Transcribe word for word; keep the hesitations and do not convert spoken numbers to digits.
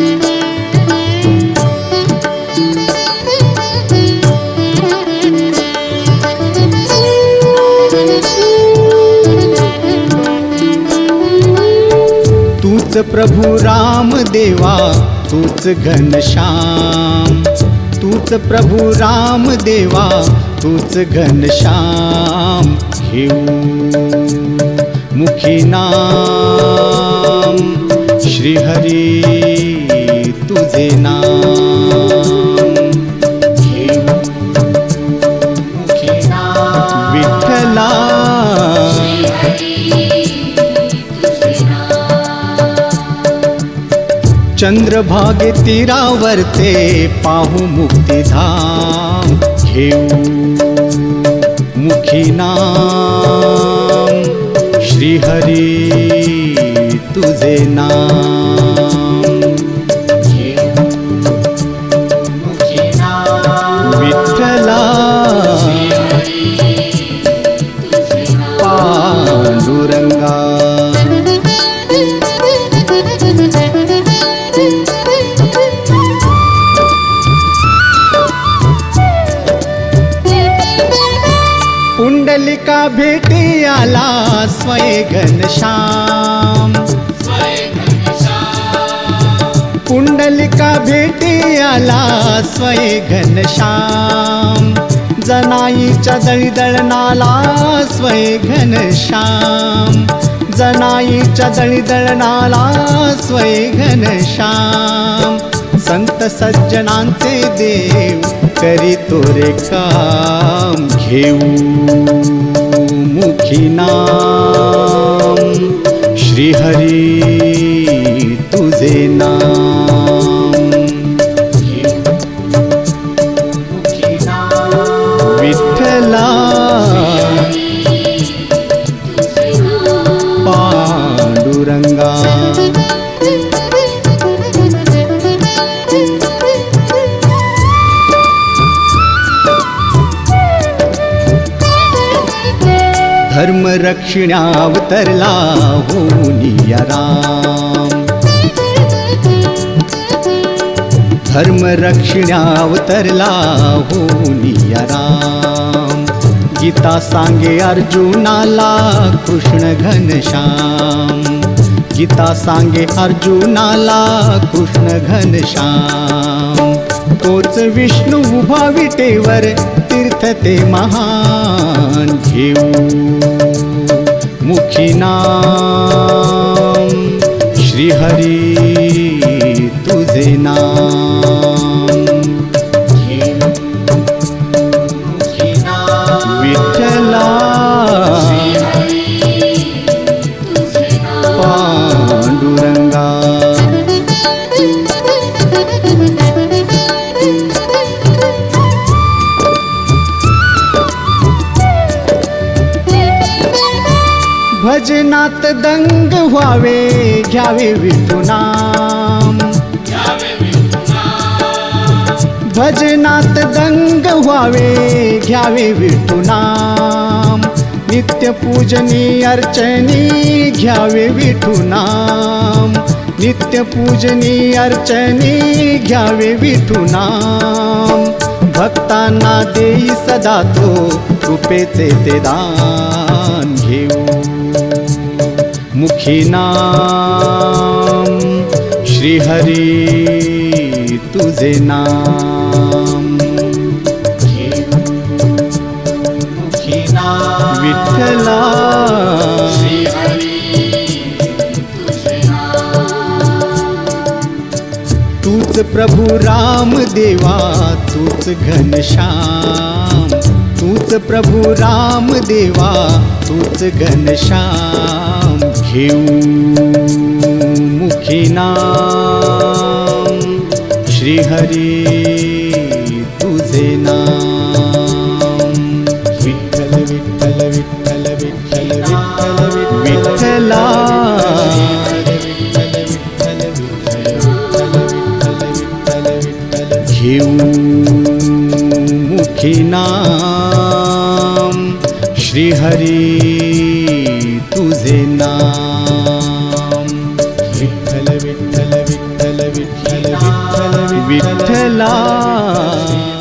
तूच प्रभु राम देवा, तूच घनश्याम, तूच प्रभु राम देवा, तूच घनश्याम। घेऊ मुखी नाम, श्री हरी तुझे नाम। घेऊ मुखी नाम, विठ्ठला चंद्रभागे तीरावरते पाहू मुक्तिधाम। घेऊ मुखी नाम, श्री हरी तुझे नाम। घेऊ मुखी नाम, विठ्ठला पांडुरंगा। पुंडलिका भेटी आला स्वयं घनश्याम। पुंडलिका भेटी आला स्वयं घनश्याम। जनाईच्या दळदळणाला स्वयं घनश्याम। जनाईच्या दळदळणाला स्वयं घनश्याम। संत सज्जनांचे देव करी तोरे काम। घेऊ मुखी नाम, श्री हरी तुझे नाम। घेऊ मुखी नाम, विठ्ठला पांडुरंगा। धर्म रक्षणावतरला होनिया राम। धर्म रक्षणावतरला होनिया राम। गीता सांगे अर्जुनाला कृष्ण घनश्याम। गीता सांगे अर्जुनाला कृष्ण घनश्याम। तोच विष्णू उभा विटेवर तीर्थ ते महान। घेऊ मुखी नाम, श्री हरी तुझे नाम। घेऊ मुखी नाम, विठ्ठला पांडुरंगा। भजनात दंग व्हावे घ्यावे विठू नाम। भजनात दंग व्हावे घ्यावे विठू नाम। नित्य पूजनी अर्चनी घ्यावे विठू नाम। नित्य पूजनी अर्चनी घ्यावे विठू नाम। भक्तांना देई सदा तो कृपेचे ते दान। घेऊ मुखी नाम, श्री हरी तुझे नाम। घेऊ मुखी नाम, विठ्ठला श्री हरी तुझे नाम। तूच प्रभु राम देवा, तूच घनश्याम। तूच प्रभु राम देवा, तूच घनश्याम। घेऊ मुखी नाम, श्री हरी तुझे नाम। विठ्ठल विठ्ठल विठ्ठल विठ्ठल विठ्ठल विठ्ठला घेऊ मुखी नाम, श्री हरी तुझे नाम। विठ्ठल विठ्ठल विठ्ठल विठ्ठल विठ्ठला